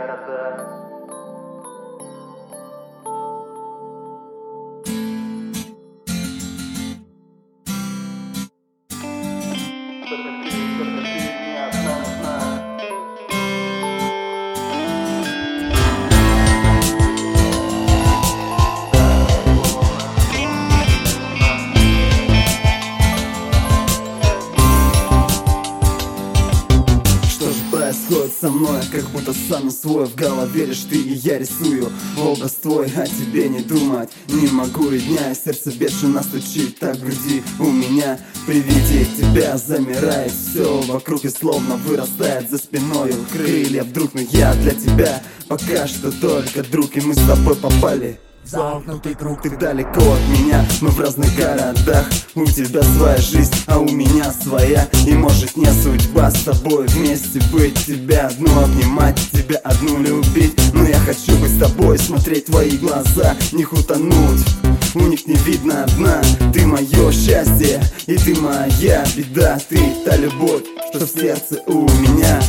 города. Только ты мне одна нужна. Что же происходит со мной? Как будто сам свой в голове лишь ты и я рисую образ твой, о тебе не думать не могу и дня, и сердце бешено стучит так в груди у меня. При виде тебя замирает все вокруг и словно вырастает за спиною крылья вдруг, но я для тебя пока что только друг, и мы с тобой попали в замкнутый круг. Ты далеко от меня, мы в разных городах. У тебя своя жизнь, а у меня своя. И может не судьба с тобой вместе быть, тебя одну обнимать, тебя одну любить. Но я хочу быть с тобой, смотреть твои глаза, в них утонуть. У них не видно дна. Ты мое счастье, и ты моя беда. Ты та любовь, что в сердце у меня.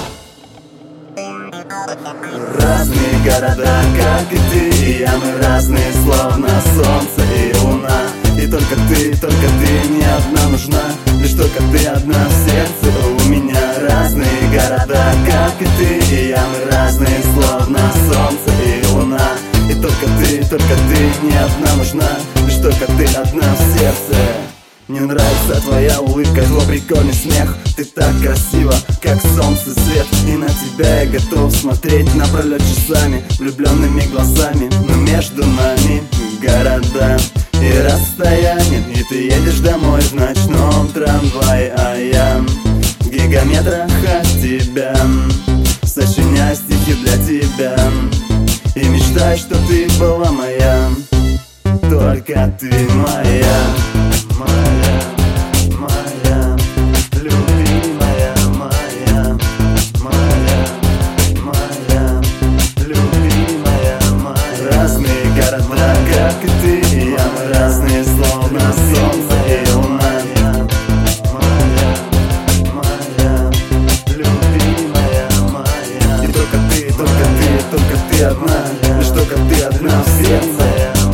Разные города, как и ты и я, мы разные, словно солнце и луна. И только ты мне одна нужна, лишь только ты одна в сердце у меня. Разные города, как и ты и я, мы разные, словно солнце и луна. И только ты мне одна нужна, лишь только ты одна в сердце. Мне нравится твоя улыбка, твой прикольный смех. Ты так красива, как солнце свет. И на тебя я готов смотреть напролет часами, влюбленными глазами. Но между нами города и расстояние. И ты едешь домой в ночном трамвае, а я в гигаметрах от тебя сочиняю стихи для тебя и мечтаю, что ты была моя. Только ты моя. Моя, моя, любимая моя, моя, моя, любимая моя. Разные города, как и ты и я, мы разные, словно солнце и луна. Моя, моя, любимая моя. И только ты одна, лишь только ты одна в сердце.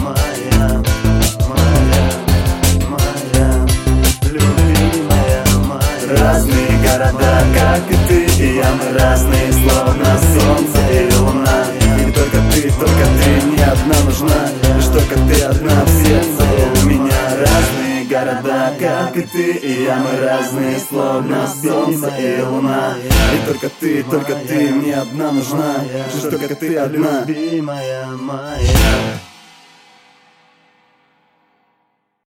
Разные города, как и ты и я, мы разные, словно солнце и луна. И только ты мне одна нужна, лишь только ты одна в сердце у меня. Разные города, как и ты и я, мы разные, словно солнце и луна. И только ты мне одна нужна, лишь только ты одна, любимая моя.